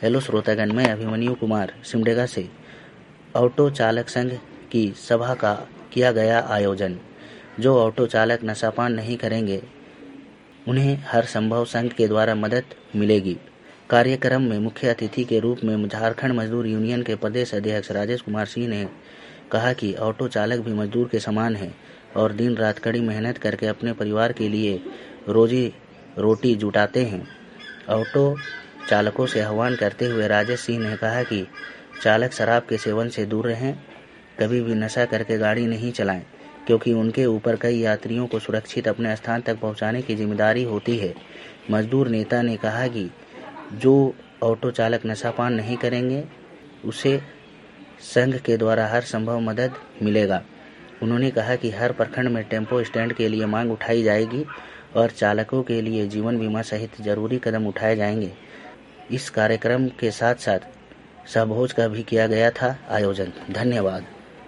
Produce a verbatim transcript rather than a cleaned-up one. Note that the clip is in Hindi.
हेलो श्रोतागण, मैं अभिमन्यु कुमार सिमडेगा से। ऑटो चालक संघ की सभा का किया गया आयोजन। जो ऑटो चालक नशापान नहीं करेंगे उन्हें हर संभव संघ के द्वारा मदद मिलेगी। कार्यक्रम में मुख्य अतिथि के रूप में झारखंड मजदूर यूनियन के प्रदेश अध्यक्ष राजेश कुमार सिंह ने कहा कि ऑटो चालक भी मजदूर के समान हैं और दिन रात कड़ी मेहनत करके अपने परिवार के लिए रोजी रोटी जुटाते हैं। ऑटो चालकों से आह्वान करते हुए राजेश सिंह ने कहा कि चालक शराब के सेवन से दूर रहें, कभी भी नशा करके गाड़ी नहीं चलाएं, क्योंकि उनके ऊपर कई यात्रियों को सुरक्षित अपने स्थान तक पहुंचाने की जिम्मेदारी होती है। मजदूर नेता ने कहा कि जो ऑटो चालक नशापान नहीं करेंगे उसे संघ के द्वारा हर संभव मदद मिलेगा। उन्होंने कहा कि हर प्रखंड में टेम्पो स्टैंड के लिए मांग उठाई जाएगी और चालकों के लिए जीवन बीमा सहित जरूरी कदम उठाए जाएंगे। इस कार्यक्रम के साथ साथ सहभोज का भी किया गया था आयोजन। धन्यवाद।